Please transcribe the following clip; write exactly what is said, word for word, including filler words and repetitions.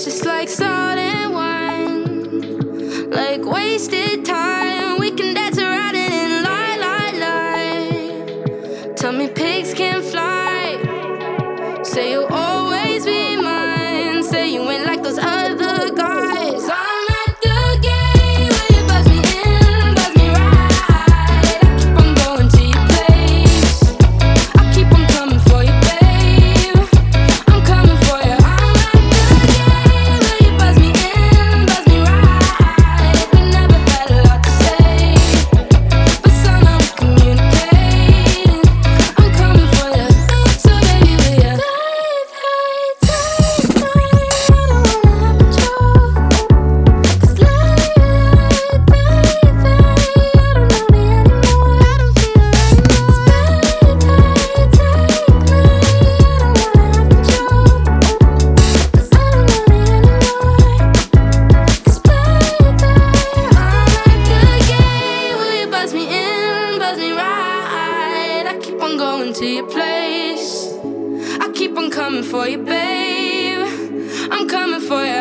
just like salt and wine, like wasted time. We can dance around it and lie, lie, lie. Tell me pigs can't fly. Say you'll always be mine. Say you ain't like those other guys. I'm at the game where you buzz me in, buzz me right. I keep on going to your place. I keep on coming for you, babe. I'm coming for you. I'm at the game where you buzz me in, buzz me right. We never had a lot to say, but somehow we communicate. I'm coming for you, so baby, will ya? Going to your place. I keep on coming for you, babe. I'm coming for you.